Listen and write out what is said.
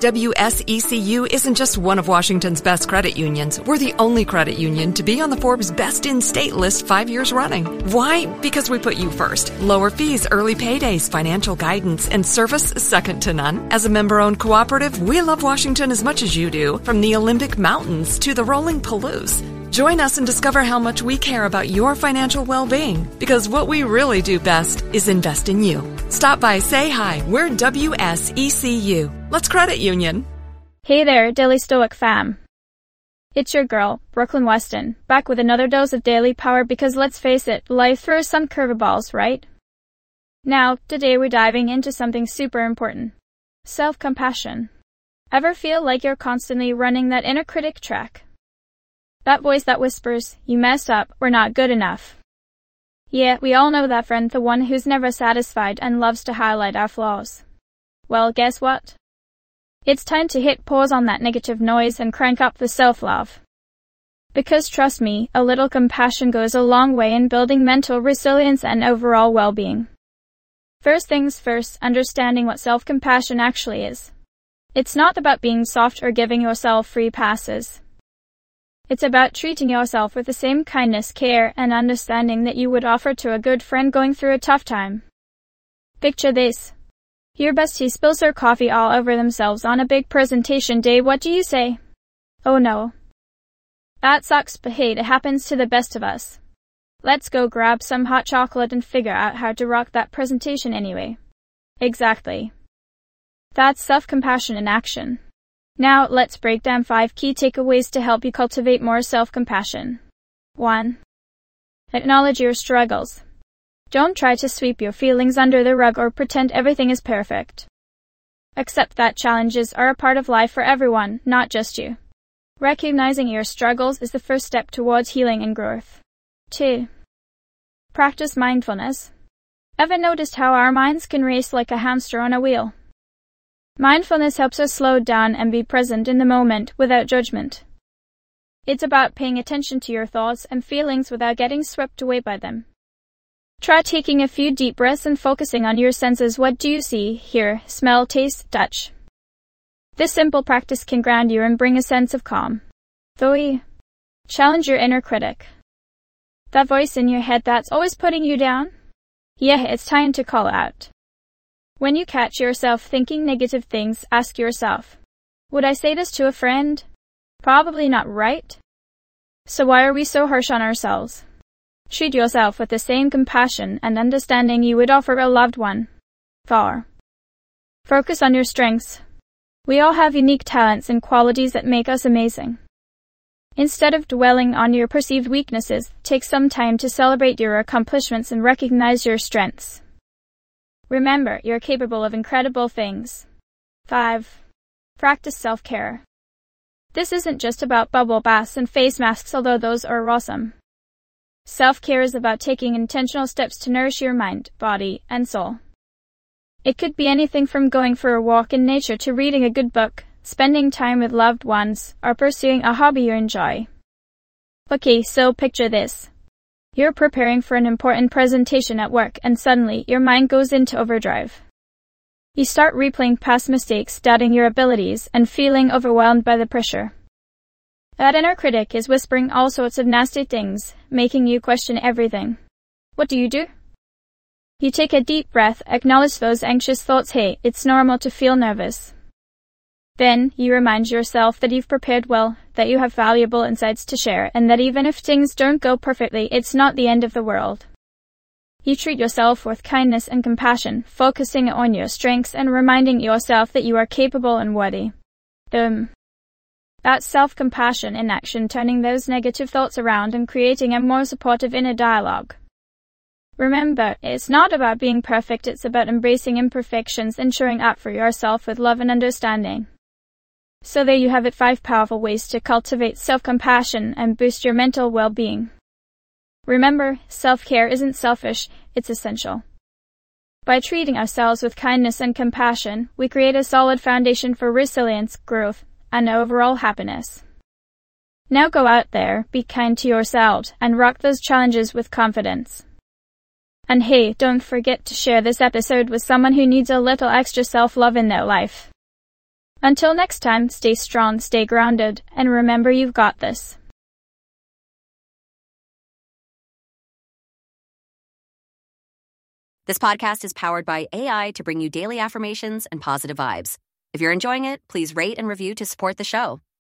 WSECU isn't just one of Washington's best credit unions. We're the only credit union to be on the Forbes Best in State list 5 years running. Why? Because we put you first. Lower fees, early paydays, financial guidance, and service second to none. As a member-owned cooperative, we love Washington as much as you do, from the Olympic Mountains to the rolling Palouse. Join us and discover how much we care about your financial well-being, because what we really do best is invest in you. Stop by, say hi. We're WSECU. Let's credit union. Hey there, Daily Stoic fam. It's your girl, Brooklyn Weston, back with another dose of daily power because let's face it, life throws some curveballs, right? Now, today we're diving into something super important. Self-compassion. Ever feel like you're constantly running that inner critic track? That voice that whispers, you messed up, or not good enough. Yeah, we all know that friend, the one who's never satisfied and loves to highlight our flaws. Well, guess what? It's time to hit pause on that negative noise and crank up the self-love. Because trust me, a little compassion goes a long way in building mental resilience and overall well-being. First things first, understanding what self-compassion actually is. It's not about being soft or giving yourself free passes. It's about treating yourself with the same kindness, care, and understanding that you would offer to a good friend going through a tough time. Picture this. Your bestie spills their coffee all over themselves on a big presentation day. What do you say? Oh no. That sucks, but hey, it happens to the best of us. Let's go grab some hot chocolate and figure out how to rock that presentation anyway. Exactly. That's self-compassion in action. Now, let's break down 5 key takeaways to help you cultivate more self-compassion. 1. Acknowledge your struggles. Don't try to sweep your feelings under the rug or pretend everything is perfect. Accept that challenges are a part of life for everyone, not just you. Recognizing your struggles is the first step towards healing and growth. 2. Practice mindfulness. Ever noticed how our minds can race like a hamster on a wheel? Mindfulness helps us slow down and be present in the moment without judgment. It's about paying attention to your thoughts and feelings without getting swept away by them. Try taking a few deep breaths and focusing on your senses. What do you see, hear, smell, taste, touch? This simple practice can ground you and bring a sense of calm. 3. Challenge your inner critic. That voice in your head that's always putting you down? Yeah, it's time to call it out. When you catch yourself thinking negative things, ask yourself, would I say this to a friend? Probably not, right? So why are we so harsh on ourselves? Treat yourself with the same compassion and understanding you would offer a loved one. 4. Focus on your strengths. We all have unique talents and qualities that make us amazing. Instead of dwelling on your perceived weaknesses, take some time to celebrate your accomplishments and recognize your strengths. Remember, you're capable of incredible things. 5. Practice self-care. This isn't just about bubble baths and face masks, although those are awesome. Self-care is about taking intentional steps to nourish your mind, body, and soul. It could be anything from going for a walk in nature to reading a good book, spending time with loved ones, or pursuing a hobby you enjoy. Okay, so picture this. You're preparing for an important presentation at work and suddenly your mind goes into overdrive. You start replaying past mistakes, doubting your abilities, and feeling overwhelmed by the pressure. That inner critic is whispering all sorts of nasty things, making you question everything. What do? You take a deep breath, acknowledge those anxious thoughts. Hey, it's normal to feel nervous. Then, you remind yourself that you've prepared well, that you have valuable insights to share, and that even if things don't go perfectly, it's not the end of the world. You treat yourself with kindness and compassion, focusing on your strengths and reminding yourself that you are capable and worthy. That's self-compassion in action, turning those negative thoughts around and creating a more supportive inner dialogue. Remember, it's not about being perfect, it's about embracing imperfections and showing up for yourself with love and understanding. So there you have it, 5 powerful ways to cultivate self-compassion and boost your mental well-being. Remember, self-care isn't selfish, it's essential. By treating ourselves with kindness and compassion, we create a solid foundation for resilience, growth, and overall happiness. Now go out there, be kind to yourself, and rock those challenges with confidence. And hey, don't forget to share this episode with someone who needs a little extra self-love in their life. Until next time, stay strong, stay grounded, and remember you've got this. This podcast is powered by AI to bring you daily affirmations and positive vibes. If you're enjoying it, please rate and review to support the show.